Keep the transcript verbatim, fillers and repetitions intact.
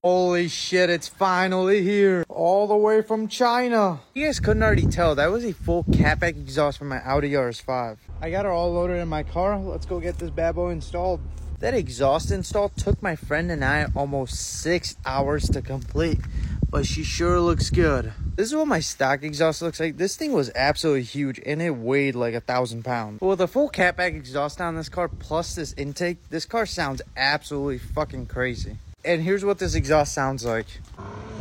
Holy shit, it's finally here. All the way from China. You guys couldn't already tell, that was a full catback exhaust from my Audi R S five. I got her all loaded in my car. Let's go get this bad boy installed. That exhaust install took my friend and I almost six hours to complete, but she sure looks good. This is what my stock exhaust looks like. This thing was absolutely huge and it weighed like a thousand pounds. But with a full catback exhaust on this car plus this intake, this car sounds absolutely fucking crazy. And here's what this exhaust sounds like.